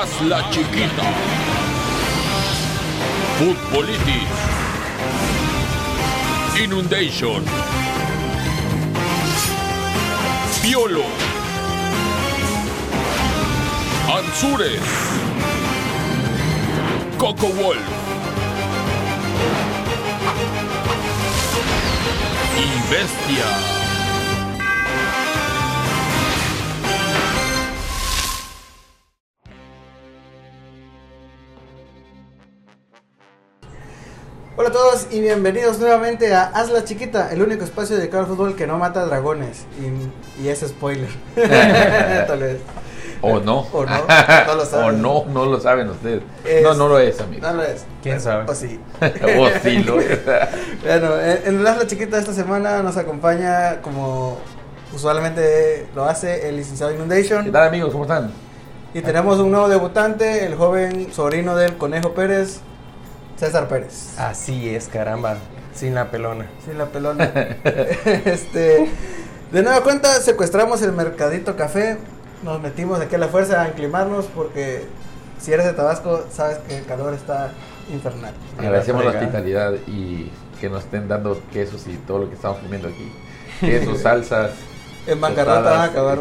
Hazla Chiquita. Futbolitis. Inundation. Piolo. Anzures. Coco Wolf. Y Bestia. Hola a todos y bienvenidos nuevamente a Hazla Chiquita, el único espacio dedicado al fútbol que no mata dragones. Y es spoiler. Tal vez. O no. O no, no lo saben. O no lo saben ustedes. No lo es, amigo. No lo es. ¿Quién sabe? O sí. O sí lo es. Bueno, en el Hazla Chiquita esta semana nos acompaña, como usualmente lo hace, el licenciado Inundation. ¿Qué tal, amigos? ¿Cómo están? Y tenemos un nuevo debutante, el joven sobrino del Conejo Pérez, César Pérez. Así es, caramba. Sin la pelona. Sin la pelona. De nueva cuenta, secuestramos el Mercadito Café. Nos metimos aquí a la fuerza a inclimarnos porque si eres de Tabasco, sabes que el calor está infernal. Agradecemos la hospitalidad y que nos estén dando quesos y todo lo que estamos comiendo aquí. Quesos, salsas. En bancarrota van a acabar.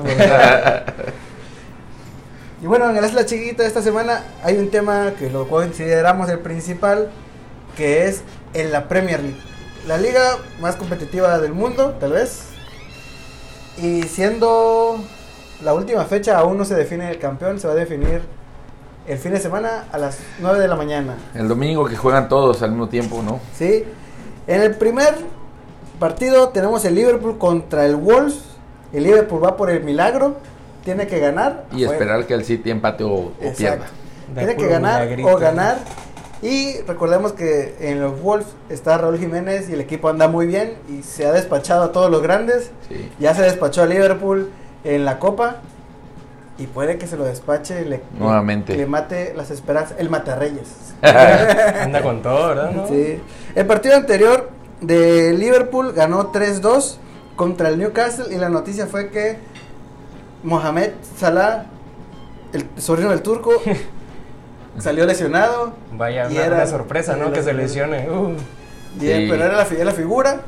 Y bueno, en el Hazla Chiquita de esta semana hay un tema que lo consideramos el principal, que es en la Premier League, la liga más competitiva del mundo, tal vez. Y siendo la última fecha, aún no se define el campeón, se va a definir el fin de semana a las 9 de la mañana. El domingo que juegan todos al mismo tiempo, ¿no? Sí. En el primer partido tenemos el Liverpool contra el Wolves. El Liverpool va por el milagro. Tiene que ganar. Y esperar que el City empate o pierda. Tiene que ganar o ganar. Y recordemos que en los Wolves está Raúl Jiménez y el equipo anda muy bien y se ha despachado a todos los grandes. Sí. Ya se despachó a Liverpool en la Copa y puede que se lo despache nuevamente. Le mate las esperanzas. El Matarreyes. Anda con todo, ¿verdad? ¿No? Sí. El partido anterior de Liverpool ganó 3-2 contra el Newcastle y la noticia fue que Mohamed Salah, el sobrino del turco, salió lesionado. Vaya, y una sorpresa, ¿no? Que se lesione. Sí. Pero era la figura,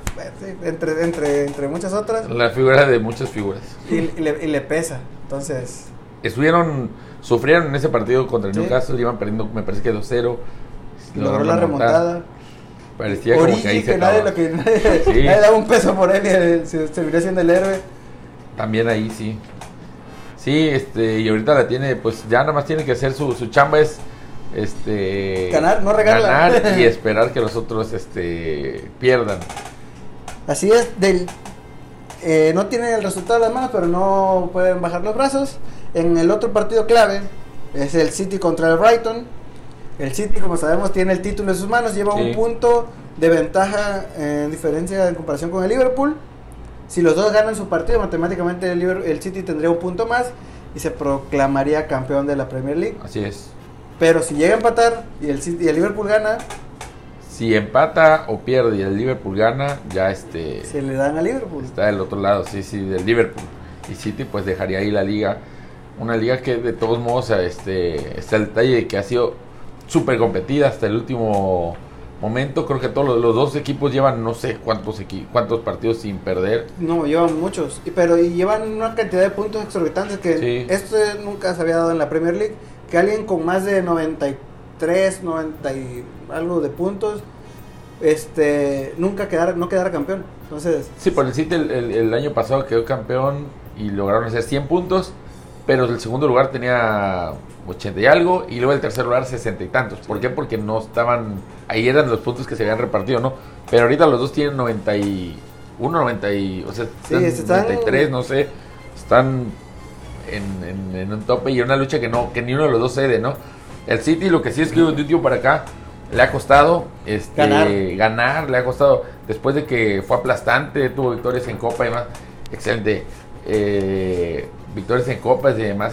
entre muchas otras. La figura de muchas figuras. Y le pesa, entonces. Sufrieron en ese partido contra el Sí. Newcastle, iban perdiendo, me parece que 2-0. Logró la remontada. Parecía como que ahí se acababa. Nadie daba un peso por él y se terminó siendo el héroe. También ahí sí. Sí, y ahorita la tiene, pues ya nada más tiene que hacer su chamba es ganar, no regalarla. Ganar y esperar que los otros pierdan. Así es, no tienen el resultado en las manos, pero no pueden bajar los brazos. En el otro partido clave es el City contra el Brighton. El City, como sabemos, tiene el título en sus manos, lleva un punto de ventaja en diferencia en comparación con el Liverpool. Si los dos ganan su partido, matemáticamente el City tendría un punto más y se proclamaría campeón de la Premier League. Así es. Pero si llega a empatar y el Liverpool gana, si empata o pierde y el Liverpool gana, ya se le dan a Liverpool. Está del otro lado, sí, del Liverpool. Y City pues dejaría ahí la liga, una liga que de todos modos está el detalle de que ha sido súper competida hasta el último momento. Creo que todos los dos equipos llevan no sé cuántos partidos sin perder. No, llevan muchos, pero llevan una cantidad de puntos exorbitantes que sí. Esto nunca se había dado en la Premier League, que alguien con más de 93, 90 y algo de puntos no quedara campeón. Entonces, sí, por el City el año pasado quedó campeón y lograron hacer 100 puntos, pero el segundo lugar tenía 80 y algo, y luego el tercer lugar 60 y tantos. ¿Por qué? Porque no estaban, ahí eran los puntos que se habían repartido, ¿no? Pero ahorita los dos tienen 91, 90 y, o sea, están 93, no sé, están en un tope y una lucha que ni uno de los dos cede, ¿no? El City lo que sí es que de un tiempo para acá le ha costado ganar, le ha costado, después de que fue aplastante, tuvo victorias en Copa y demás, excelente, victorias en Copas y demás,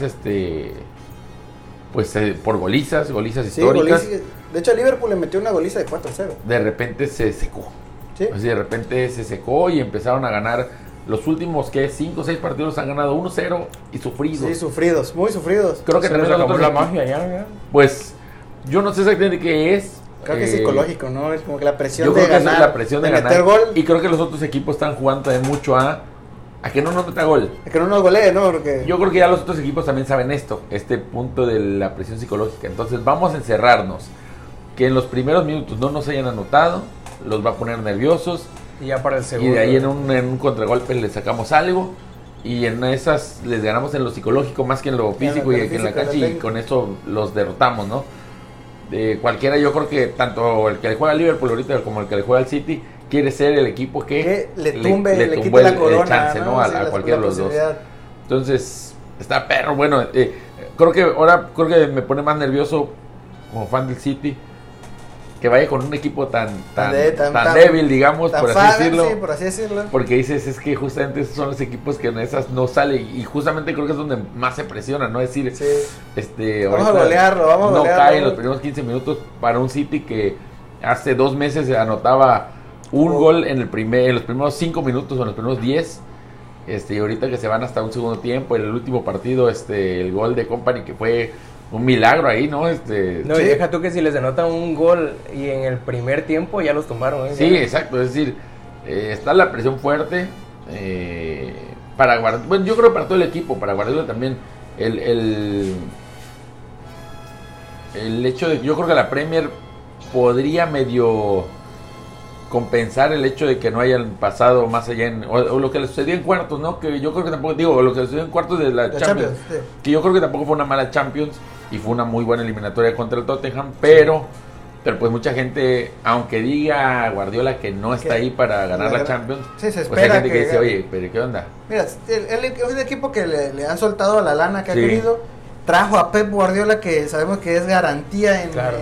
pues por golizas históricas. Sí, de hecho, a Liverpool le metió una goliza de 4-0. De repente se secó. ¿Sí? Así de repente se secó y empezaron a ganar los últimos, 5 o 6 partidos los han ganado 1-0 y sufridos. Sí, sufridos, muy sufridos. Creo que Se les también los acabó otros la equipos, magia ya. pues, yo no sé exactamente qué es. Creo que es psicológico, ¿no? Es como que la presión Yo de creo que ganar, es la presión de ganar. meter gol, Y creo que los otros equipos están jugando también mucho a que no nos meta gol. es que no nos golee, ¿no? Porque Yo creo que ya los otros equipos también saben esto, este punto de la presión psicológica. Entonces vamos a encerrarnos. Que en los primeros minutos no nos hayan anotado, los va a poner nerviosos. Y ya para el segundo. Y de ahí en un contragolpe les sacamos algo. Y en esas les ganamos en lo psicológico más que en lo físico y en la cancha. Y con eso los derrotamos, ¿no? De cualquiera, yo creo que tanto el que le juega al Liverpool ahorita como el que le juega al City quiere ser el equipo que le tumbe, le quite tumbó la corona, chance, ¿no? A cualquiera de los dos. Entonces, está perro. Bueno, creo que me pone más nervioso como fan del City que vaya con un equipo tan débil, digamos, tan por así fácil, decirlo. sí, por así decirlo. Porque dices, es que justamente esos son los equipos que en esas no sale. Y justamente creo que es donde más se presiona, ¿no? Es decir, Sí. Vamos a golearlo, vamos a no golearlo. cae en los primeros 15 minutos para un City que hace 2 meses anotaba un gol en los primeros 5 minutos o en los primeros 10. Y ahorita que se van hasta un segundo tiempo, el último partido, el gol de Company que fue un milagro ahí, ¿no? No, Sí. y deja tú que si les denota un gol y en el primer tiempo ya los tumbaron. Sí, exacto, es decir, está la presión fuerte para Guardiola, bueno, yo creo para todo el equipo, para Guardiola también, el hecho de, yo creo que la Premier podría medio compensar el hecho de que no hayan pasado más allá o lo que le sucedió en cuartos, ¿no? Que yo creo que tampoco, lo que le sucedió en cuartos de la Champions, sí. que yo creo que tampoco fue una mala Champions y fue una muy buena eliminatoria contra el Tottenham, pero pues mucha gente, aunque diga Guardiola que no está ahí para ganar la Champions, sí, se pues hay espera gente que dice, oye, pero ¿qué onda? Mira, es un equipo que le han soltado la lana que ha Sí. querido. Trajo a Pep Guardiola, que sabemos que es garantía Claro,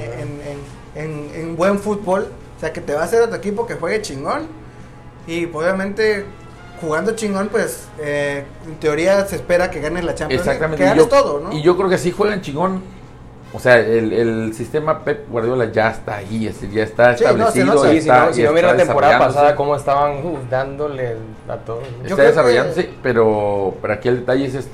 en buen fútbol. O sea, que te va a hacer otro equipo que juegue chingón. Y pues, obviamente, jugando chingón, pues en teoría se espera que ganes la Champions. Exactamente. Que ganes todo, ¿no? Y yo creo que sí juegan chingón. O sea, el sistema Pep Guardiola ya está ahí, ya está Sí, no, establecido. se nota. Sí, está, si no mira la temporada desarrollándose. pasada cómo estaban dándole a todos. Yo Está creo desarrollándose, pero aquí el detalle es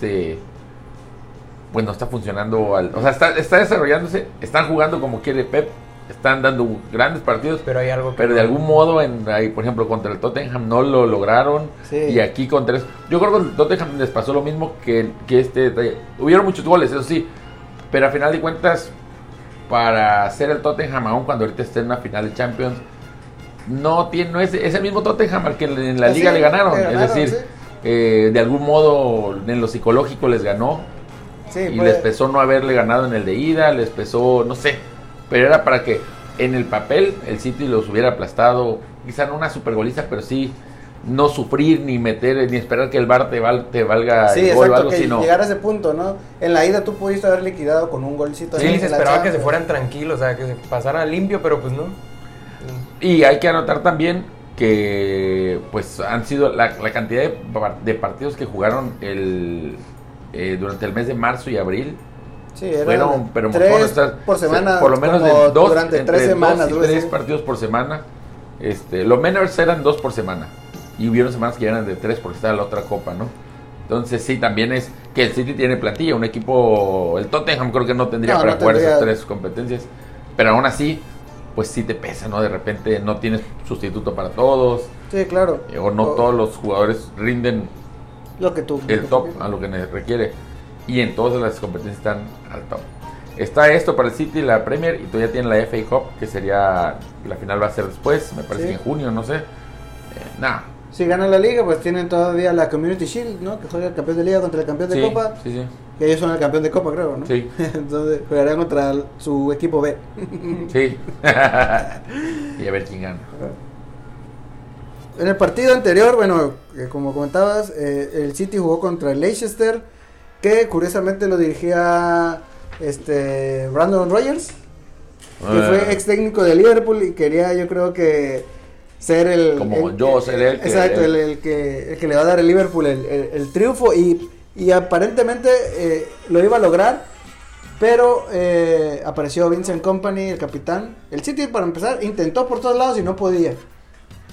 pues no está funcionando o sea, está desarrollándose, están jugando como quiere Pep, están dando grandes partidos, Pero hay algo que pero de algún modo ahí, por ejemplo, contra el Tottenham no lo lograron. Sí. Y aquí contra yo creo que el Tottenham les pasó lo mismo que detalle. Hubieron muchos goles, eso sí, pero a final de cuentas, para ser el Tottenham, aún cuando ahorita esté en una final de Champions, no es el mismo Tottenham al que en la Sí, liga le ganaron. le ganaron, Es decir, de algún modo en lo psicológico les ganó. Sí, Y pues, les pesó no haberle ganado en el de ida, les pesó, no sé, pero era para que en el papel el City los hubiera aplastado, quizá no una super goliza, pero sí no sufrir ni meter, ni esperar que el VAR te valga sí, el gol o exacto, algo, que sino llegar a ese punto, ¿no? En la ida tú pudiste haber liquidado con un golcito. Sí, ahí se en la esperaba que Champions. se fueran tranquilos, o sea, que se pasaran limpio, pero pues no. Y hay que anotar también que pues han sido la cantidad de partidos que jugaron durante el mes de marzo y abril. Sí, eran Fueron, pero 3 por semana, por lo menos como de dos, durante entre 3 semanas, 2 y 3 partidos por semana. Lo menos eran 2 por semana. Y hubieron semanas que eran de 3 porque estaba la otra copa, ¿no? Entonces sí, también es que el City tiene plantilla, un equipo, el Tottenham creo que no tendría para jugar esas 3 competencias, pero aún así, pues sí te pesa, ¿no? De repente no tienes sustituto para todos, Sí, claro. o no todos los jugadores rinden Lo que tú. el top a lo que requiere, y en todas las competencias están al top. Está esto para el City, la Premier, y todavía tiene la FA Cup, que sería, la final va a ser después, me parece Sí. que en junio, no sé. Nada. Si ganan la liga, pues tienen todavía la Community Shield, ¿no? Que juega el campeón de liga contra el campeón de Sí, copa. sí. Que ellos son el campeón de copa, creo, ¿no? Sí. Entonces jugarán contra su equipo B. Sí. Y a ver quién gana. En el partido anterior, bueno, como comentabas, el City jugó contra el Leicester, que curiosamente lo dirigía Brandon Rodgers, que fue ex técnico de Liverpool y quería, yo creo que ser el exacto, el que le va a dar al Liverpool el triunfo y aparentemente lo iba a lograr, pero apareció Vincent Kompany, el capitán. El City, para empezar, intentó por todos lados y no podía.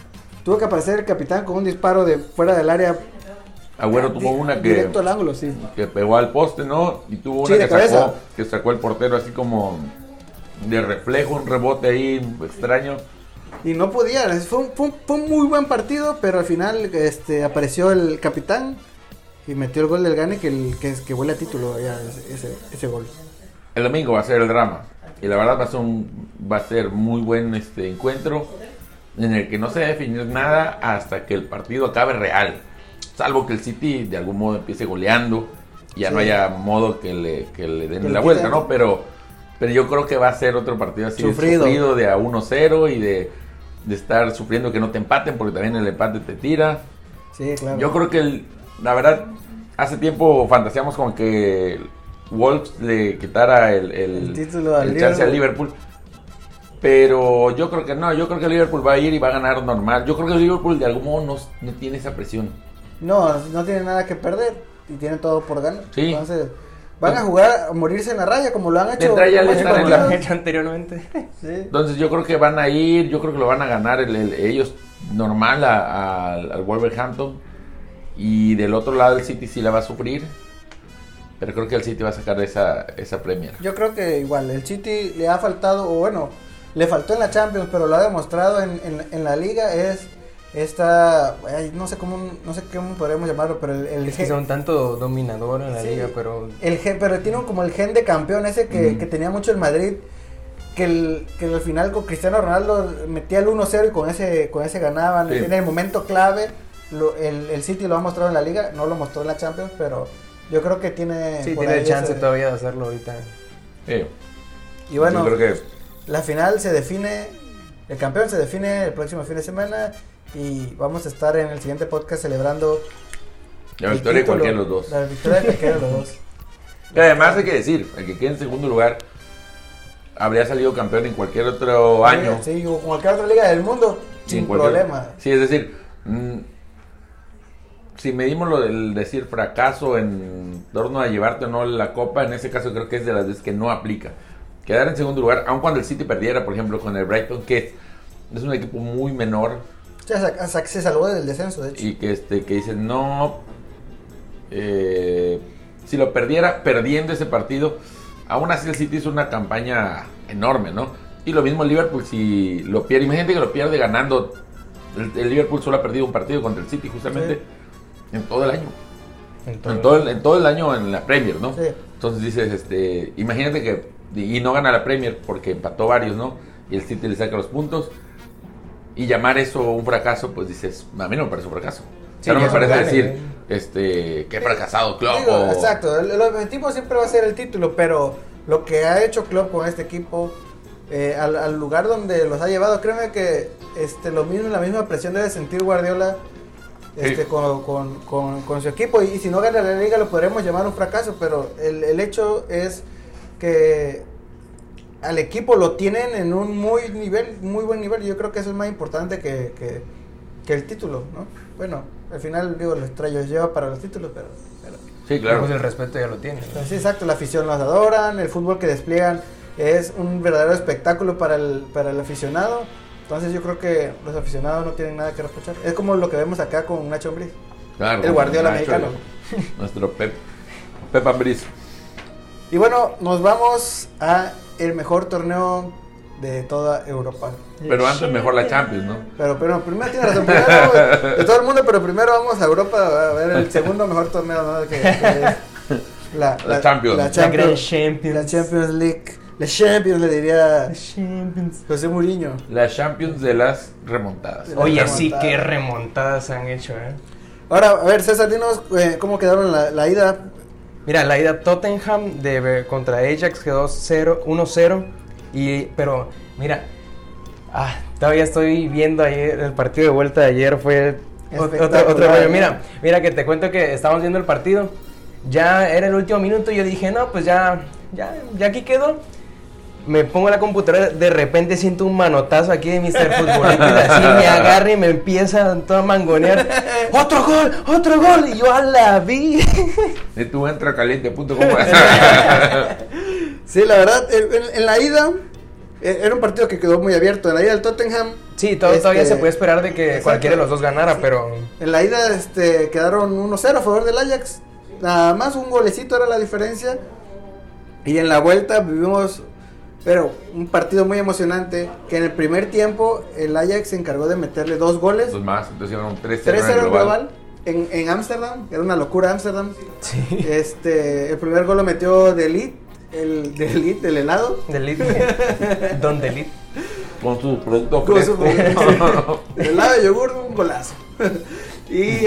tuvo que aparecer el capitán con un disparo de fuera del área. Agüero tuvo una directo al ángulo, sí. que pegó al poste, ¿no? Y tuvo una Sí, de cabeza. que sacó el portero así como de reflejo, un rebote ahí extraño. Y no podía, fue un muy buen partido, pero al final apareció el capitán y metió el gol del Gane que huele a título ya, ese gol. El domingo va a ser el drama. Y la verdad va a ser muy buen encuentro en el que no se va a definir nada hasta que el partido acabe real. Salvo que el City de algún modo empiece goleando y ya no haya modo que le den la vuelta, ¿no? Pero yo creo que va a ser otro partido así sufrido de a 1-0 y de estar sufriendo que no te empaten, porque también el empate te tira. Sí, claro. Yo creo que la verdad, hace tiempo fantaseamos con que Wolves le quitara el título al chance al Liverpool. Pero yo creo que no, yo creo que el Liverpool va a ir y va a ganar normal. Yo creo que el Liverpool de algún modo no tiene esa presión. No tiene nada que perder y tiene todo por ganar. Sí. Entonces, van a jugar a morirse en la raya como lo han hecho, anteriormente. Sí. Entonces yo creo que van a ir, yo creo que lo van a ganar ellos normal al Wolverhampton. Y del otro lado el City sí la va a sufrir. Pero creo que el City va a sacar esa Premier. Yo creo que igual, el City le ha faltado, o bueno, le faltó en la Champions, pero lo ha demostrado en la Liga, es no sé cómo podríamos llamarlo, pero es que son tanto dominador en la Liga, pero pero tiene como el gen de campeón ese que tenía mucho el Madrid, que al final con Cristiano Ronaldo metía el 1-0 y con ese ganaban. Sí. En el momento clave el City lo ha mostrado en la Liga, no lo mostró en la Champions, pero yo creo que tiene chance todavía de hacerlo ahorita. Y bueno, yo creo que la final se define, el campeón se define el próximo fin de semana y vamos a estar en el siguiente podcast celebrando la victoria de cualquiera de los dos. La victoria de cualquiera de los dos. Y además hay que decir, el que quede en segundo lugar habría salido campeón en cualquier otro año. Sí, o cualquier otra liga del mundo, sin problema. Sí, es decir, si medimos lo del decir fracaso en torno a llevarte o no la copa, en ese caso creo que es de las veces que no aplica. Quedar en segundo lugar, aun cuando el City perdiera, por ejemplo, con el Brighton, que es un equipo muy menor. Ya se salvó del descenso, de hecho. Y que dices, no, si lo perdiera, perdiendo ese partido, aún así el City hizo una campaña enorme, ¿no? Y lo mismo el Liverpool, si lo pierde, imagínate que lo pierde ganando. El Liverpool solo ha perdido un partido contra el City justamente en todo el año. En todo el año en la Premier, ¿no? Sí. Entonces dices, imagínate que y no gana la Premier porque empató varios, ¿no? Y el City le saca los puntos. Y llamar eso un fracaso, pues dices, a mí no me parece un fracaso. Sí, no me parece gane, decir, qué fracasado Klopp. Digo, exacto, el objetivo siempre va a ser el título, pero lo que ha hecho Klopp con este equipo, al lugar donde los ha llevado, créeme que la misma presión debe sentir Guardiola con su equipo, y si no gana la liga lo podremos llamar un fracaso, pero el hecho es que al equipo lo tienen en un muy buen nivel, y yo creo que eso es más importante que el título, ¿no? Bueno, al final digo, los trayos lleva para los títulos, pero sí, claro. Pues el respeto ya lo tienen, ¿no? Sí, exacto, la afición los adoran, el fútbol que despliegan es un verdadero espectáculo para el aficionado. Entonces yo creo que los aficionados no tienen nada que reprochar. Es como lo que vemos acá con Nacho Ambriz, Claro, el Guardiola mexicano. Nuestro Pep Ambriz. Y bueno, nos vamos a el mejor torneo de toda Europa. Pero antes mejor la Champions, ¿no? Pero primero tiene razón, primero de todo el mundo, pero primero vamos a Europa a ver el segundo mejor torneo, ¿no? Que es la Champions. La Champions League. La Champions, le diría José Mourinho. La Champions de las remontadas. Oye, sí, qué remontadas han hecho, Ahora, a ver, César, dinos cómo quedaron la ida. Mira, la ida Tottenham contra Ajax quedó 1-0. Pero, mira, todavía estoy viendo ayer el partido de vuelta de ayer, fue otro rollo. Mira que te cuento que estábamos viendo el partido, ya era el último minuto y yo dije, no, pues ya aquí quedó. Me pongo la computadora, de repente siento un manotazo aquí de Mr. Futbolista, así me agarra y me empieza a mangonear. ¡Otro gol! Y yo la vi. De tu entracaliente.com. Sí, la verdad, en la ida era un partido que quedó muy abierto. En la ida el Tottenham Sí, todavía se puede esperar de que exacto. cualquiera de los dos ganara, Sí. pero... En la ida quedaron 1-0 a favor del Ajax. Nada más un golecito era la diferencia. Y en la vuelta vivimos, pero un partido muy emocionante. Que en el primer tiempo el Ajax se encargó de meterle 2 goles. Dos más, entonces iban un 3-0 3-0 en el global. global. En Ámsterdam. Era una locura Ámsterdam. Sí. El primer gol lo metió De Ligt, el helado. Don Delit. Con su producto Con su fresco. El helado de yogur, un golazo. Y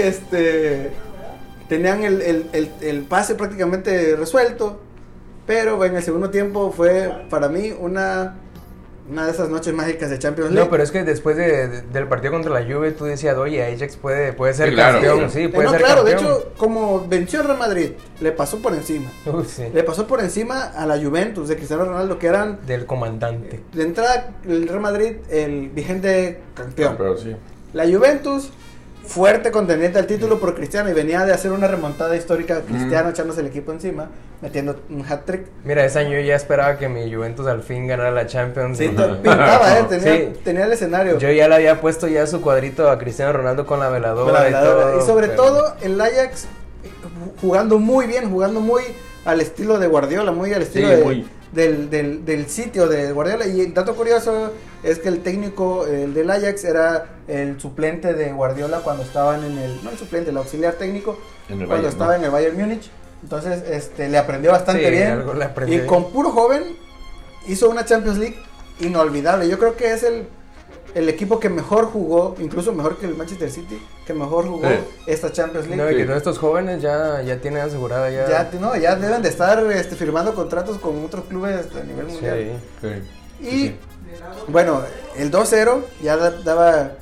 tenían el pase prácticamente resuelto. Pero en el segundo tiempo fue para mí una de esas noches mágicas de Champions League. No, pero es que después del partido contra la Juve tú decías, oye, Ajax puede ser Sí, claro. campeón, sí, puede no, ser claro, campeón. de hecho, como venció el Real Madrid, le pasó por encima. Sí. Le pasó por encima a la Juventus de Cristiano Ronaldo, que eran Del comandante. de entrada el Real Madrid el vigente campeón. Pero sí. La Juventus, fuerte contendiente al título por Cristiano, y venía de hacer una remontada histórica, Cristiano echándose el equipo encima, metiendo un hat-trick. Mira, ese año yo ya esperaba que mi Juventus al fin ganara la Champions. Sí, pintaba, Sí. tenía el escenario. Yo ya le había puesto ya su cuadrito a Cristiano Ronaldo con la veladora, Con la veladora. Y sobre pero- todo el Ajax jugando muy bien, jugando muy al estilo de Guardiola, muy al estilo Sí, de- muy. del sitio de Guardiola. Y el dato curioso es que el técnico del Ajax era el suplente de Guardiola cuando estaban no el suplente, el auxiliar técnico, En el cuando Bayern, estaba ¿no? en el Bayern Múnich. Entonces le aprendió bastante Sí, bien. algo le aprendió Y bien. con puro joven hizo una Champions League inolvidable. Yo creo que es el equipo que mejor jugó, incluso mejor que el Manchester City, que mejor jugó Sí. esta Champions League. No, y que Sí. todos estos jóvenes ya tienen asegurada ya... Ya deben de estar firmando contratos con otros clubes a nivel mundial. Sí. Sí. Y bueno, el 2-0 ya daba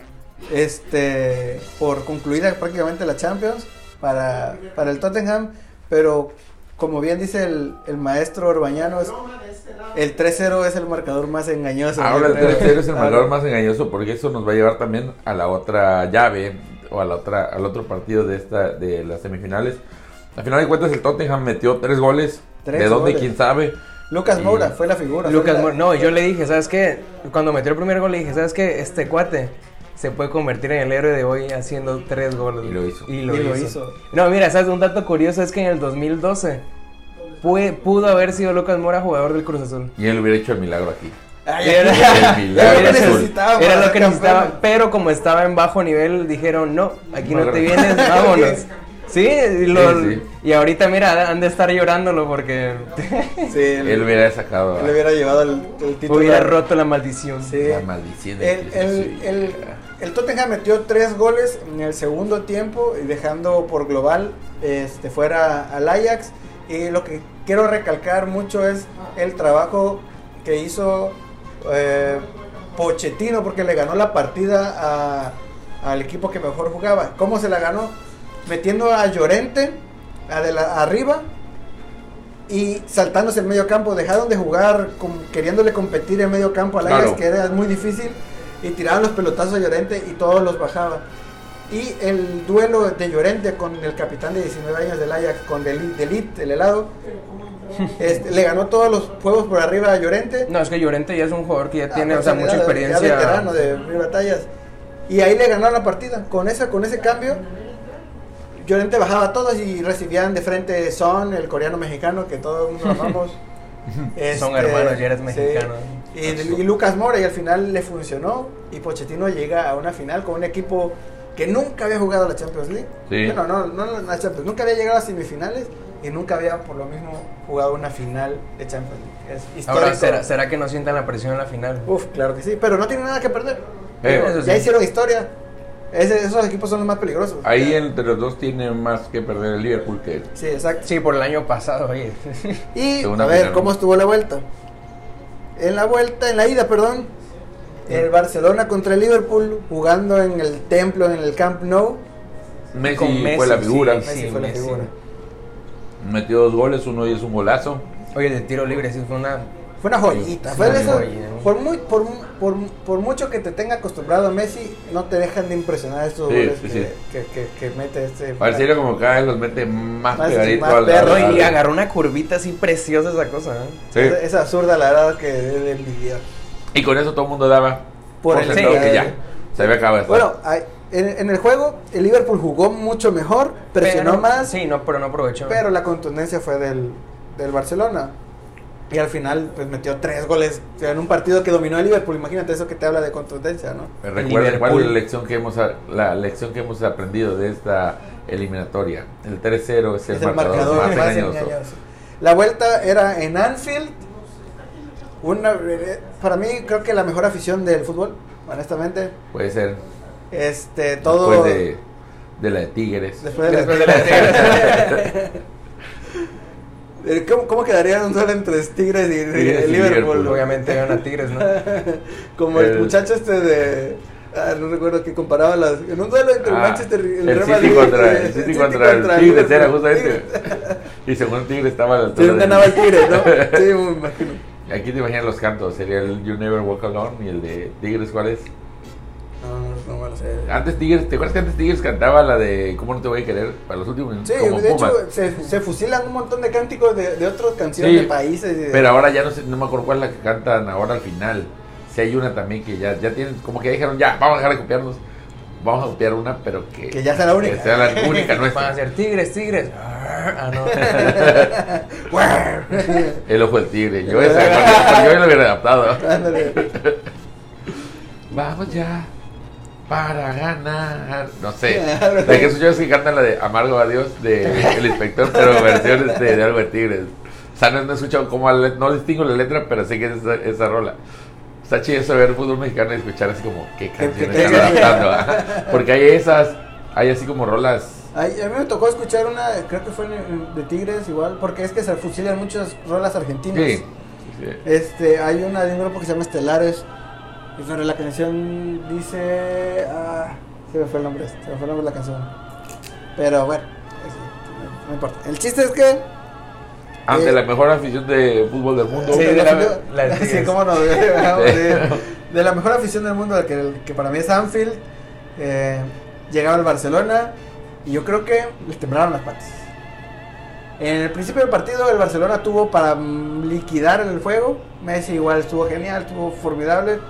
por concluida prácticamente la Champions para el Tottenham, pero como bien dice el maestro Orbañano, el 3-0 es el marcador más engañoso. Ahora yo el creo. 3-0 es el marcador más engañoso porque eso nos va a llevar también a la otra llave o al otro partido de las semifinales. A final de cuentas el Tottenham metió 3 goles. Tres ¿De dónde? goles. ¿Quién sabe? Lucas Y- Moura fue la figura. Lucas fue la- Moura, no, yo le dije, ¿sabes qué? Cuando metió el primer gol le dije, ¿sabes qué? Este cuate se puede convertir en el héroe de hoy haciendo 3 goles. Y lo hizo. Y lo Y lo hizo. hizo. No, mira, ¿sabes? Un dato curioso es que en el 2012 pudo haber sido Lucas Moura jugador del Cruz Azul. Y él hubiera hecho el milagro aquí. Ay, Era- El milagro Era azul. necesitaba Era para lo que ser necesitaba, campeón. pero como estaba en bajo nivel, dijeron, no, aquí no No, te no. vienes, vámonos. Sí, Sí. y ahorita mira, han de estar llorándolo porque Sí, Él hubiera sacado él hubiera llevado el título. hubiera roto la maldición. Sí. la maldición de El Tottenham metió 3 goles en el segundo tiempo y dejando por global fuera al Ajax. Y lo que quiero recalcar mucho es el trabajo que hizo Pochettino, porque le ganó la partida al equipo que mejor jugaba. ¿Cómo se la ganó? Metiendo a Llorente arriba y saltándose el medio campo. Dejaron de jugar queriéndole competir en medio campo al Ajax, Claro. que era muy difícil, y tiraban los pelotazos a Llorente y todos los bajaba. Y el duelo de Llorente con el capitán de 19 años del Ajax, con De Ligt, el helado, le ganó todos los juegos por arriba a Llorente. No, es que Llorente ya es un jugador que ya tiene, o sea, Pues, mucha ya experiencia. veterano de mil batallas. Y ahí le ganó la partida. Con ese cambio, Llorente bajaba a todos y recibían de frente Son, el coreano mexicano, que todos nos amamos. Son hermanos, ya eres sí. mexicano. Y Lucas Moura, y al final le funcionó. Y Pochettino llega a una final con un equipo que nunca había jugado la Champions League. Sí. Bueno, no la Champions, nunca había llegado a semifinales y nunca había por lo mismo jugado una final de Champions League. Es histórico. Ahora, ¿será que no sientan la presión en la final? Uf, claro que sí, pero no tiene nada que perder. Eso Ya sí. hicieron historia. Esos equipos son los más peligrosos. Ahí Ya. entre los dos tiene más que perder el Liverpool que él. Sí, exacto. Sí, por el año pasado, oye. Y Segunda a ver, final. ¿cómo estuvo la vuelta? En la ida, el Barcelona contra el Liverpool, jugando en el Templo, en el Camp Nou. Messi, Con Messi, fue la figura. sí. Messi fue la Messi. figura. Metió 2 goles, uno y es un golazo. Oye, de tiro libre, sí fue una... Fue una joyita. Sí, Fue de una esas- joya. por mucho que te tenga acostumbrado a Messi, no te dejan de impresionar estos Sí, goles sí, sí. que mete este. Pareciera como que cada vez los mete más Más- pegadito más al perro, No, y al- agarró una curvita así preciosa esa cosa, ¿eh? Sí. Es absurda la verdad que de envidiar. Y con eso todo el mundo daba por el sentado que ya se había acabado. Bueno, en el juego el Liverpool jugó mucho mejor, presionó más. Sí, no, pero no aprovechó. Pero la contundencia fue del Barcelona. Y al final pues metió 3 goles en un partido que dominó el Liverpool. Imagínate eso que te habla de contundencia, ¿no? Recuerden cuál es la lección que hemos aprendido de esta eliminatoria. El 3-0 es el marcador más engañoso. La vuelta era en Anfield. Para mí creo que la mejor afición del fútbol, honestamente. Puede ser. Todo después de la de Tigres. Después de la de Tigres. ¿Cómo quedaría un duelo entre Tigres y Liverpool? Obviamente gana Tigres, ¿no? Como el muchacho no recuerdo que comparaba en un duelo entre Manchester y el City contra el Tigres era justamente. Y según Tigres estaba a la altura. Ganaba el Tigres, ¿no? Sí, me imagino. Aquí te imaginas los cantos, sería el You Never Walk Alone y el de Tigres, ¿cuál es? No me lo sé. Antes Tigres, ¿te acuerdas que antes Tigres cantaba la de ¿Cómo no te voy a querer? Para los últimos minutos. Sí, como de hecho se fusilan un montón de cánticos de otras canciones de países. Pero ahora ya no me acuerdo cuál es la que cantan ahora al final. Si hay una también que ya tienen, como que dijeron, ya, vamos a dejar de copiarnos. Vamos a copiar una, pero que ya sea la única. Que sea la única nuestra. Van a ser Tigres. Ah, no. El ojo del tigre. Yo lo hubiera adaptado. Vamos ya. Para ganar. No sé. La que escucho es que cantan la de Amargo Adiós de El Inspector, pero versión de algo de Tigres. O sea, no he escuchado como no distingo la letra, pero sé que es esa rola. Está chido eso ver fútbol mexicano y escuchar así como qué canciones están adaptando. Porque hay así como rolas. A mí me tocó escuchar una, creo que fue de Tigres igual, porque es que se fusilan muchas rolas argentinas. Sí. Hay una de un grupo que se llama Estelares. Y sobre la canción dice... se me fue el nombre de la canción. Pero bueno, no importa. El chiste es que... Ante la mejor afición de fútbol del mundo. Sí, sí, cómo no. De la mejor afición del mundo, que para mí es Anfield. Llegaba el Barcelona y yo creo que les temblaron las patas. En el principio del partido el Barcelona tuvo para liquidar el juego. Messi igual estuvo genial, estuvo formidable.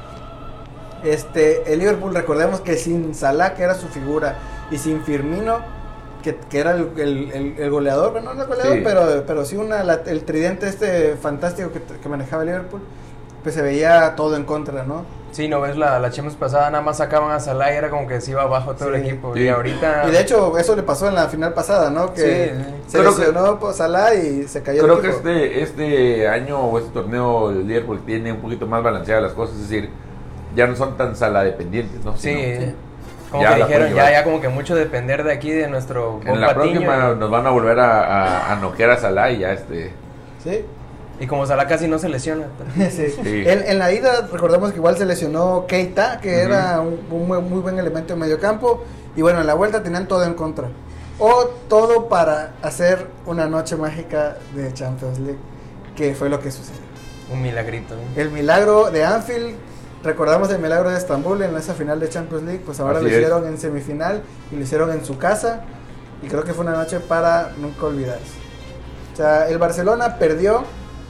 El Liverpool, recordemos que sin Salah, que era su figura, y sin Firmino, que era el goleador, bueno, no el goleador, sí. pero sí el tridente fantástico que manejaba el Liverpool, pues se veía todo en contra, ¿no? Sí, no ves la Champions pasada, nada más sacaban a Salah y era como que se iba abajo todo el equipo. Sí. Y ahorita... Y de hecho, eso le pasó en la final pasada, ¿no? Que se lesionó Salah y se cayó el equipo. Creo que este año o este torneo el Liverpool tiene un poquito más balanceadas las cosas, es decir, ya no son tan Salah dependientes, ¿no? Sí. Como que dijeron, ya como que mucho depender de aquí, de nuestro en la próxima nos van a volver a noquear a Salah y ya Sí. Y como Salah casi no se lesiona. Sí. En la ida, recordemos que igual se lesionó Keita, que era un muy buen elemento en medio campo. Y bueno, en la vuelta tenían todo en contra. O todo para hacer una noche mágica de Champions League, que fue lo que sucedió. Un milagrito, ¿no? El milagro de Anfield. Recordamos el milagro de Estambul en esa final de Champions League, pues ahora lo hicieron en semifinal y lo hicieron en su casa y creo que fue una noche para nunca olvidarse. O sea, el Barcelona perdió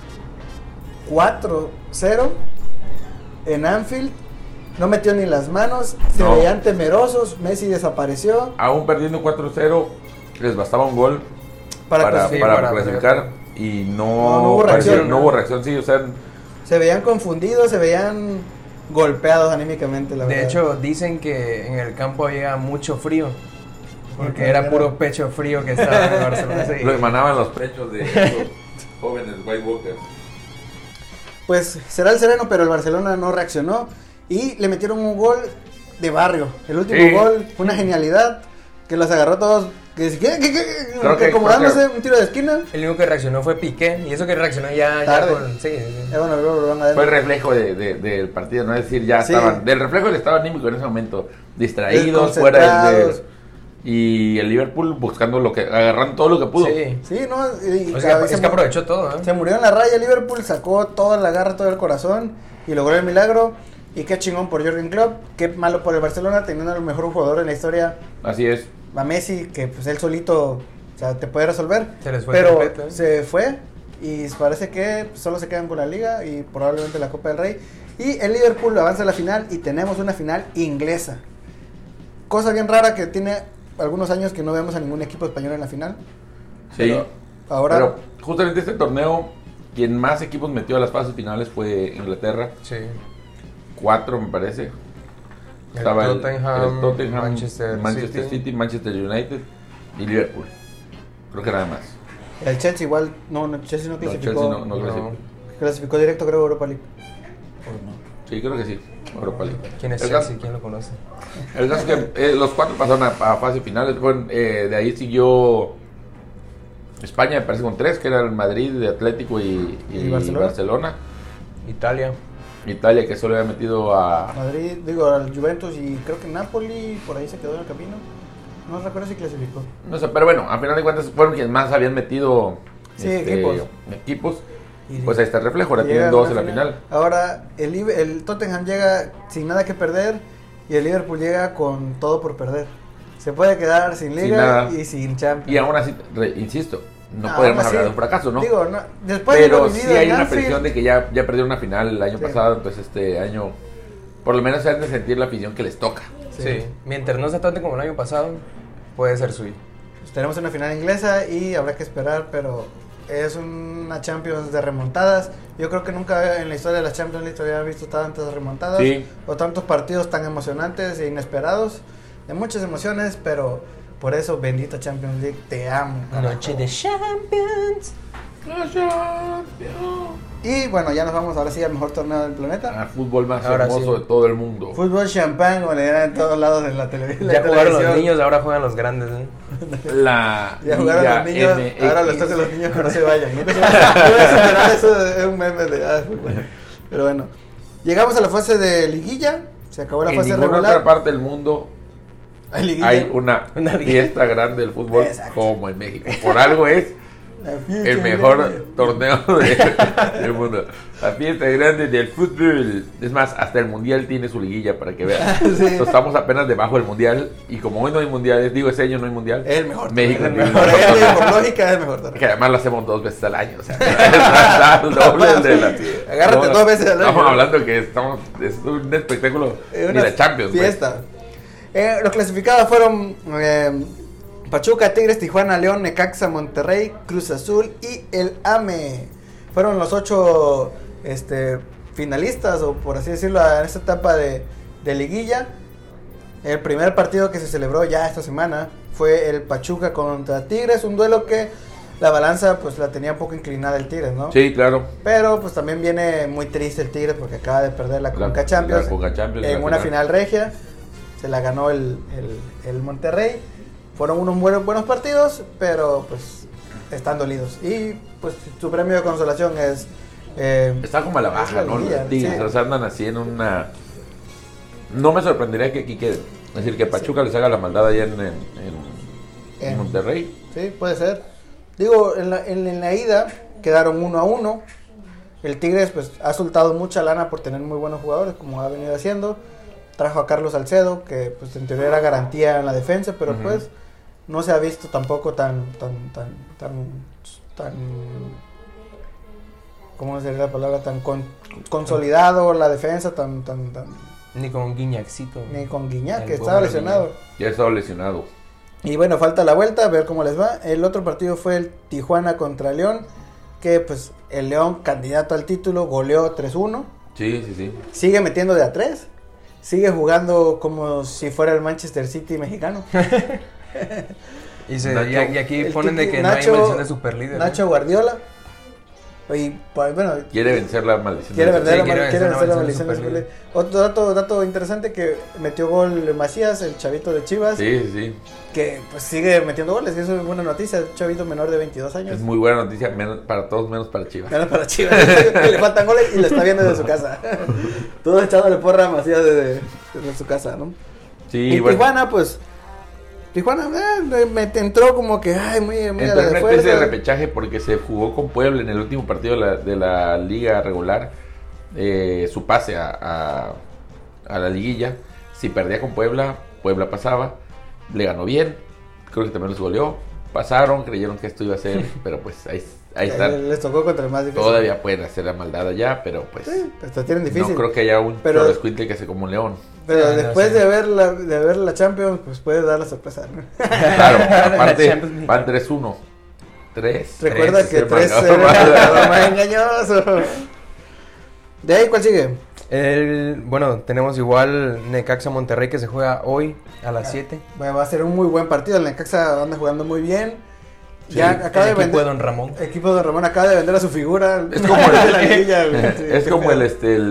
4-0 en Anfield, no metió ni las manos, se veían temerosos, Messi desapareció. Aún perdiendo 4-0, les bastaba un gol para clasificar y no hubo reacción, sí, o sea, se veían confundidos, se veían golpeados anímicamente, la verdad. De hecho, dicen que en el campo había mucho frío, porque era puro pecho frío que estaba en Barcelona. Sí. Lo emanaban los pechos de los jóvenes White Walkers. Pues será el sereno, pero el Barcelona no reaccionó y le metieron un gol de barrio. El último gol fue una genialidad que los agarró todos. Que acomodándose, un tiro de esquina. El único que reaccionó fue Piqué, y eso que reaccionó ya con... Sí. Bueno, luego van a ver. Fue el reflejo del partido, no es decir, ya estaban... Del reflejo del estado anímico en ese momento. Distraídos, fuera y el Liverpool buscando agarrando todo lo que pudo. Sí, no. Es que aprovechó todo, ¿eh? Se murió en la raya el Liverpool, sacó toda la garra, todo el corazón y logró el milagro. Y qué chingón por Jürgen Klopp, qué malo por el Barcelona, teniendo el mejor jugador en la historia. Así es. A Messi, que pues él solito, o sea, te puede resolver. Se les fue pero completo, ¿eh? Se fue y parece que solo se quedan con la Liga y probablemente la Copa del Rey. Y el Liverpool avanza a la final y tenemos una final inglesa. Cosa bien rara que tiene algunos años que no vemos a ningún equipo español en la final. Sí. Ahora, Pero justamente este torneo, quien más equipos metió a las fases finales fue Inglaterra. Sí. 4 me parece. El Estaba Tottenham, Tottenham, Manchester City, Manchester United y Liverpool. Creo que nada más. el Chelsea igual, no, Chelsea no clasificó. Chelsea no clasificó. Clasificó directo, creo, Europa League. Sí, creo que sí. Europa League. ¿Quién es El Chelsea? caso- ¿Quién lo conoce? El caso es que los 4 pasaron a fase finales. De ahí siguió España, me parece, con 3, que era el Madrid, Atlético y Barcelona. Italia. Italia, que solo había metido a... Madrid, digo, al Juventus y creo que Napoli por ahí se quedó en el camino. No recuerdo si clasificó. No sé, pero bueno, a final de cuentas fueron quienes más habían metido Sí, equipos. Y pues ahí está el reflejo, ahora Llegan tienen 2 a en la la final. Ahora el Tottenham llega sin nada que perder y el Liverpool llega con todo por perder. Se puede quedar sin Sin Liga nada. y sin Champions. Y aún así, insisto, no Aún podemos así, hablar de un fracaso, ¿no? Digo, no, después de lo Pero vivido sí hay en una Anfield, presión de que ya perdieron una final el año Sí. pasado, entonces este año por lo menos se han de sentir la afición que les toca. Sí. Mientras no se trate como el año pasado, puede ser suyo. pues, tenemos una final inglesa y habrá que esperar, pero es una Champions de remontadas. Yo creo que nunca en la historia de la Champions League había visto tantas remontadas Sí. o tantos partidos tan emocionantes e inesperados, de muchas emociones, pero por eso, bendita Champions League, te amo. carajo. Noche de Champions. Y bueno, ya nos vamos ahora sí al mejor torneo del planeta. El fútbol más Ahora hermoso sí. de todo el mundo. Fútbol champán, como le dirán en todos lados en la televisión. Ya jugaron los niños, ahora juegan los grandes. La Ya jugaron Liga los niños, MX. ahora les toca a los niños que no se vayan. Nunca se vayan. Eso es un meme de fútbol. Pero bueno, llegamos a la fase de liguilla, se acabó la En fase ninguna regular. otra parte del mundo Hay liguilla. hay una Una fiesta grande del fútbol Exacto. como en México. Por algo es La fiesta el mejor grande. torneo del mundo. La fiesta grande del fútbol. Es más, hasta el mundial tiene su liguilla para que vean. Sí. Entonces, estamos apenas debajo del mundial. Y como hoy no hay mundiales, digo, ese año no hay mundial. Es el mejor. México el tiene el mejor. mejor Él, torneo. por lógica es el mejor torneo. Que además lo hacemos 2 veces al año. O sea, está el doble de la. Sí, agárrate 2 veces al año. Estamos hablando que es un espectáculo. Una Ni la Champions, pues. fiesta. Los clasificados fueron Pachuca, Tigres, Tijuana, León, Necaxa, Monterrey, Cruz Azul y el AME. Fueron los 8 finalistas, o por así decirlo, en esta etapa de liguilla. El primer partido que se celebró ya esta semana fue el Pachuca contra Tigres, un duelo que la balanza pues la tenía un poco inclinada el Tigres, ¿no? Sí, claro. Pero pues también viene muy triste el Tigres porque acaba de perder la Conca Champions, la Conca Champions, en la una final regia. Se la ganó el Monterrey. Fueron unos buenos partidos, pero pues están dolidos. Y pues su premio de consolación es... Está como a la baja, ¿no? liguilla, Los Tigres, sí. o sea, andan así en una... No me sorprendería que aquí queden. Es decir, que Pachuca les haga la maldad allá en Monterrey. Sí, puede ser. Digo, en la ida quedaron 1-1. El Tigres pues ha soltado mucha lana por tener muy buenos jugadores, como ha venido haciendo. Trajo a Carlos Salcedo, que pues en teoría era garantía en la defensa, pero Ujú. pues no se ha visto tampoco tan ¿cómo sería la palabra? Tan consolidado la defensa, tan Ni con Guiñacito. ni con Guiñac, El que estaba pobre lesionado. Ya estaba lesionado. Y bueno, falta la vuelta, a ver cómo les va. El otro partido fue el Tijuana contra León, que pues el León, candidato al título, goleó 3-1. Sí, sí, sí. Sigue metiendo de a 3. Sigue jugando como si fuera el Manchester City mexicano. Y aquí El ponen de Titi- que no hay maldición de superlíder. Nacho Guardiola. Y pues, bueno, Quiere vencer la maldición. quiere del vencer Superlíder. la quiere vencer la maldición de maldición de Superliga. Otro dato interesante, que metió gol Macías, el chavito de Chivas, Sí, sí, sí. que pues sigue metiendo goles, y eso es buena noticia. Un chavito menor de 22 años. Es muy buena noticia, para todos menos para Chivas. Menos para Chivas. Le faltan goles y lo está viendo desde su casa. Todo echándole porra a Macías desde su casa, ¿no? Sí, Y bueno. Tijuana, pues. Tijuana me entró como que, ay, muy a Entró la en de una especie de fuerza. repechaje porque se jugó con Puebla en el último partido de la liga regular. Su pase a la liguilla. Si perdía con Puebla, Puebla pasaba. Le ganó bien. Creo que también los goleó. Pasaron, creyeron que esto iba a ser. Pero pues ahí ahí están. Les tocó contra el más difícil. Todavía pueden hacer la maldad allá, pero pues Sí, pues te tienen difícil. no creo que haya un Pero- Cholo Escuintle que se como un león. Pero Ah, no después sé. de ver la Champions, pues puede dar la sorpresa, ¿no? Claro, aparte Champions League. van 3-1. 3. Recuerda que 3 3 era más engañoso. De ahí, ¿cuál sigue? Bueno, tenemos igual Necaxa Monterrey que se juega hoy a las 7. Bueno, va a ser un muy buen partido. El Necaxa anda jugando muy bien. Sí, Ya acaba de El equipo vender. de Don Ramón. El equipo de Ramón acaba de vender a su figura. Es como el- de la liguilla, güey. Sí, Es qué como pedo.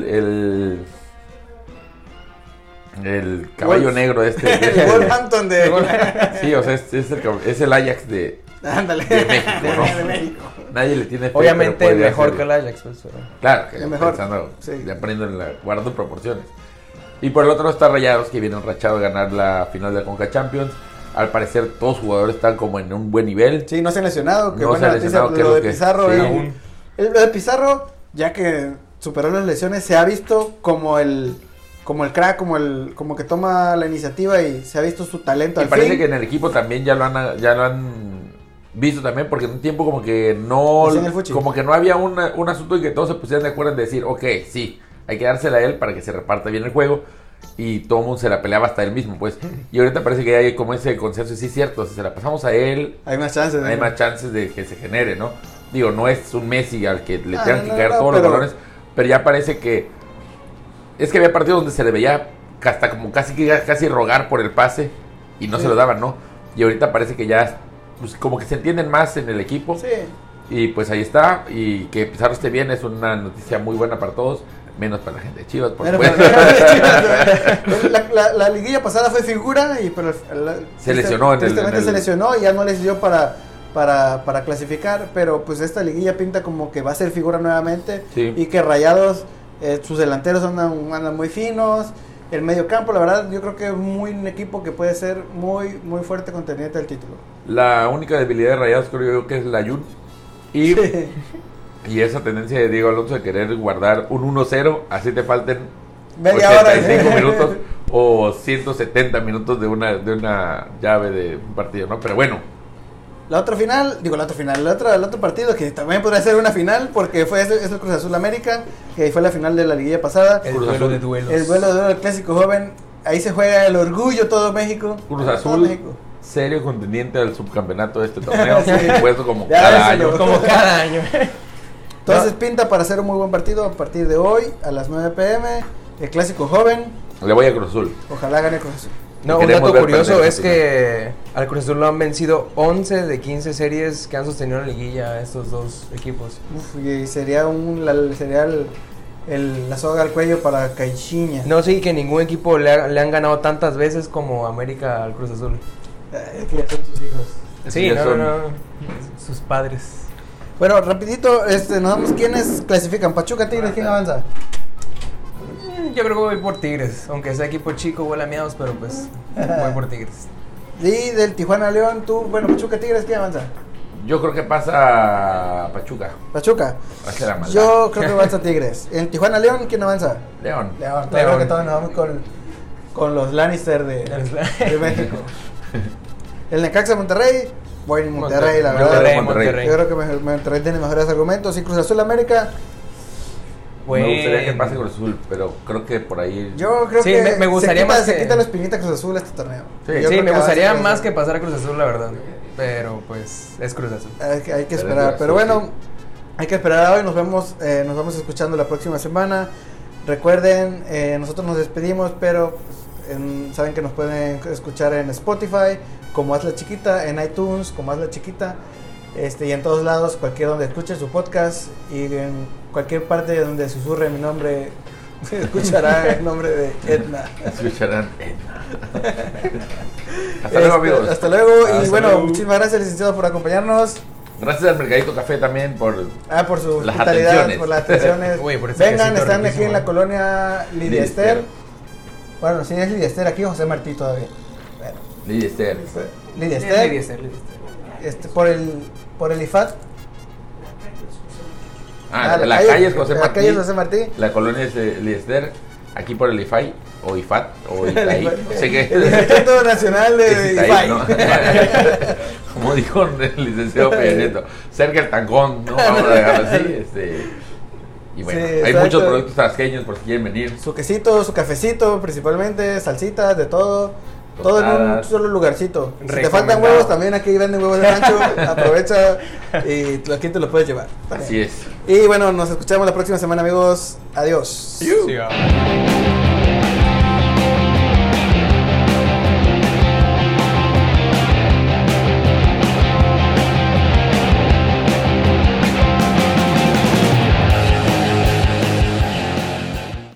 el caballo Wolf. negro este. El Wolverhampton de. Sí, o sea, es el Ajax de Ándale. de México, ¿no? De México. Nadie le tiene fe, pero Obviamente puede mejor hacerlo. que el Ajax. Pues, pero- Claro, que Es mejor, pensando, sí. ya guardando proporciones. Y por el otro lado está Rayados, que viene enrachado a ganar la final de la Conca Champions. Al parecer todos los jugadores están como en un buen nivel. Sí, no se han lesionado. Que No buena se han noticia. lesionado, que Lo es de lo que- Pizarro. sí. Aún. Lo de Pizarro, ya que superó las lesiones, se ha visto como el crack, como que toma la iniciativa y se ha visto su talento Y al parece fin. que en el equipo también ya lo han visto también, porque en un tiempo como que no, Decían el fuchi. como que no había un asunto en que todos se pusieran de acuerdo en decir, ok, sí, hay que dársela a él para que se reparta bien el juego, y todo el mundo se la peleaba hasta él mismo, pues. Y ahorita parece que hay como ese consenso, y sí es cierto, si se la pasamos a él, Hay más chances. hay ¿no? más chances de que se genere, ¿no? Digo, no es un Messi al que le Ah, tengan no, que no, caer no, todos pero- los balones, pero ya parece que es que había partidos donde se le veía hasta como casi rogar por el pase y no Sí. se lo daban, ¿no? Y ahorita parece que ya pues, como que se entienden más en el equipo. Sí. Y pues ahí está. Y que Pizarro esté bien es una noticia muy buena para todos. Menos para la gente de Chivas, por Pero, supuesto. la liguilla pasada fue figura y pero Se lesionó en el- tristemente en el- se lesionó y ya no les dio para clasificar, pero pues esta liguilla pinta como que va a ser figura nuevamente Sí. y que Rayados, sus delanteros andan muy finos, el medio campo, la verdad yo creo que es un equipo que puede ser muy muy fuerte contendiente del título. La única debilidad de Rayados creo yo que es la Jun. Y esa tendencia de Diego Alonso de querer guardar un 1-0, así te falten Media hora. 85 minutos o 170 minutos de una llave de un partido, ¿no? Pero bueno, El otro partido que también podría ser una final porque es el Cruz Azul América, que fue la final de la liguilla pasada. El Cruz duelo Azul. de duelos. El duelo del clásico joven, ahí se juega el orgullo todo México. Cruz Todo Azul, México. serio contendiente al subcampeonato de este torneo, Sí. por supuesto, como Ya, cada eso año. lo- Como cada año. Entonces pinta para ser un muy buen partido a partir de hoy a las 9 p.m. El clásico joven, Le voy a Cruz Azul. ojalá gane Cruz Azul. No, un Queremos dato ver curioso perder es que al Cruz Azul lo han vencido 11 de 15 series que han sostenido la liguilla estos dos equipos. Uf, y sería la soga al cuello para Caixinha. No sé que ningún equipo le han ganado tantas veces como América al Cruz Azul. Es que ya son sus hijos. Sí, Ya no, son- no. Sus padres. Bueno, rapidito, nos damos quiénes clasifican. Pachuca, Tigres, ¿quién avanza? Yo creo que voy por Tigres, aunque sea equipo chico, huele a miados, pero pues voy por Tigres. Y del Tijuana León, Pachuca, Tigres, ¿quién avanza? Yo creo que pasa Pachuca. Pachuca. Hace la maldad. Yo creo que avanza Tigres. En Tijuana León, ¿quién avanza? León. León. León. Creo que todos nos vamos con los Lannister de México. El Necaxa Monterrey, voy en Monterrey, la verdad. Monterrey. Yo creo que Monterrey tiene mejores argumentos. Y Cruz Azul América, Me gustaría que Bueno. pase Cruz Azul, pero creo que por ahí. yo creo Sí, que me gustaría más se que- quita la espinita Cruz Azul este torneo. Sí. Yo Sí, creo me que gustaría avanza Cruz más Azul. que pasar a Cruz Azul, la verdad. Pero pues es Cruz Azul. Hay que Pero esperar. es Pero Cruz Azul, bueno, hay que esperar hoy. Nos vamos escuchando la próxima semana. Recuerden, nosotros nos despedimos, pero saben que nos pueden escuchar en Spotify, como Hazla Chiquita, en iTunes, como Hazla Chiquita, y en todos lados, cualquier donde escuche su podcast y en cualquier parte donde susurre mi nombre, escuchará el nombre de Edna. Escucharán. Hasta luego, amigos. Hasta luego. Y Hasta bueno, luego. muchísimas gracias, licenciado, por acompañarnos. Gracias al Mercadito Café también por. Por su Las hospitalidad, atenciones. por las atenciones. Uy, por ese Vengan, quesito están aquí riquísimo, en la ¿eh? colonia Lidia Lidia Ester. Ester. Bueno, sí es Lidia Ester, aquí José Martí todavía. Bueno, Lidia Ester. Lidia Sí, Ester, Lidia Ester. por el IFAT. La calle es José La Martí. calle es José Martí. La colonia es Lidia Ester. aquí por el IFAI, o IFAT, o ITAI, no sé qué. El Instituto Nacional Es de ITAI, IFAI. ¿no? Como dijo el licenciado Peña Nieto, cerca el Tancón, ¿no? Vamos a dejarlo así. Y bueno, Sí, hay exacto. muchos productos tabasqueños por si quieren venir. Su quesito, su cafecito, principalmente, salsitas, de todo. Todo en un Tostadas. solo lugarcito. Si te Recomendado. faltan huevos, también aquí venden huevos de rancho. Aprovecha y aquí te los puedes llevar. Así es. Y bueno, nos escuchamos la próxima semana, amigos. Adiós. Sí, va.